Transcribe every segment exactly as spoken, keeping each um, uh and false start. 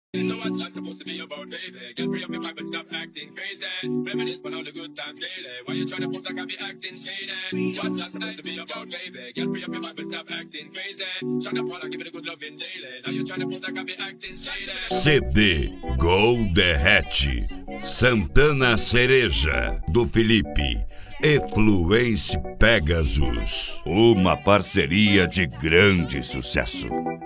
So what's life supposed to be about, baby? Get free up your vibe and stop acting crazy. Reminisce on all the good times daily. Why you tryna pose like I be acting shady? What's life supposed to be about, baby? Get free up your vibe and stop acting crazy. Shut up while I give it a good loving daily. Now you tryna pose like I be acting shady. C D Gol Derrete, Santana Cereja, do Felipe e Fluence Pegasus. Uma parceria de grande sucesso.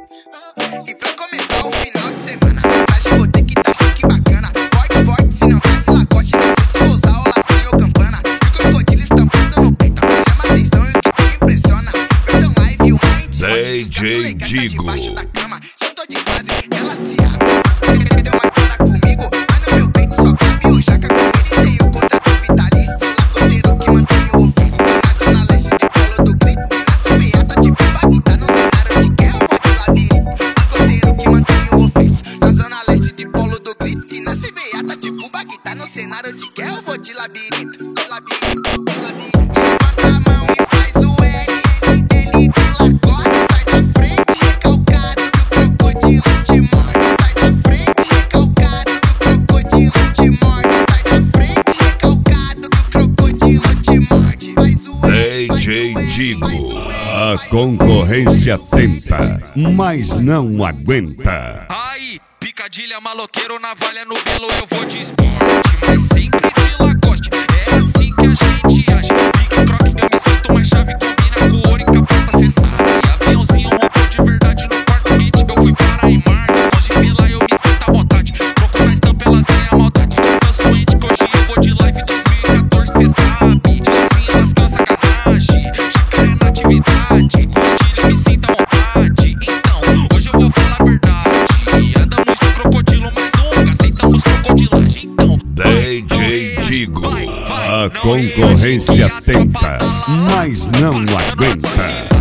E pra começar o final de semana, hoje vou ter que tá chique bacana. Forte, forte, se não tá de lacoste, não sei se vou usar o lacinho ou campana. E o crocodilo estampado no peito, chama atenção e o que te impressiona. Versão live, o mind, D J Digo. Debaixo da cama, se eu tô de quadro, ela se abre. Deu uma história comigo, mas no meu peito só cabe o jaca. Com ele tem o contrato vitalício, lacoteiro que mantém o ofício. Na zona leste de Polo do Grito, e na semeada de Pipa que tá no cenário de guerra ou de labirinto. Que mantém o ofício na zona leste de Polo do Grito. E na C B A tá tipo bag, tá no cenário de guerra, eu vou de labirinto, de labirinto, de labirinto. Levanta a mão e faz o L, L de lacoste. Sai da frente, recalcado, que o crocodilo te morde. Sai da frente, recalcado, que o crocodilo te morde. Sai da frente, recalcado, que o crocodilo te morde. Faz o L, D J Digo. A concorrência tenta, mas não aguenta. Aí, picadilha, maloqueiro, navalha no belo, eu vou de esporte, mas sempre de lacoste. É assim que a gente age. Pique, croque, eu me sinto mais chave, combina com ouro, encapota, cê sabe. E aviãozinho montou de verdade no quarto kit, eu fui para em Marte. Hoje vi lá, eu me sinto à vontade. Troco na estampa, elas têm a maldade. Descanso ente, que hoje eu vou de live dois mil e quatorze, cê sabe. De assim elas tão sacanagem, jacaré na atividade. Curtilha, me sinto à vontade. Então, hoje eu vou falar a verdade. Andamos de crocodilo, mas nunca aceitamos crocodilagem. Então, D J Digo. A concorrência tenta, mas não aguenta.